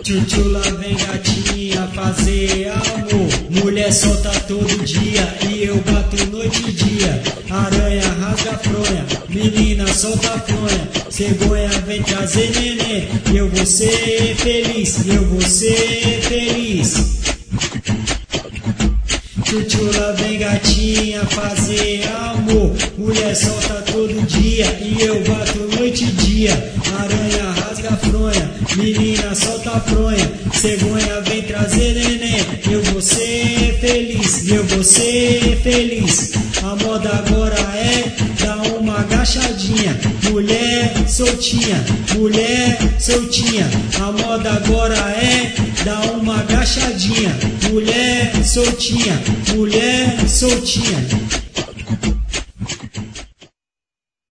Tchutchula vem gatinha fazer amor. Mulher solta todo dia e eu bato noite e dia. Aranha rasga a fronha, menina solta a fronha. Cegonha vem trazer neném e eu vou ser feliz, eu vou ser feliz. Tchutchula vem gatinha fazer amor. Mulher solta todo dia e eu bato noite e dia. Aranha rasga a fronha, menina solta a fronha. Cegonha vem trazer neném, eu vou ser feliz, eu vou ser feliz. A moda agora é dar uma agachadinha. Mulher soltinha, mulher soltinha. A moda agora é dar uma agachadinha. Mulher soltinha, mulher soltinha.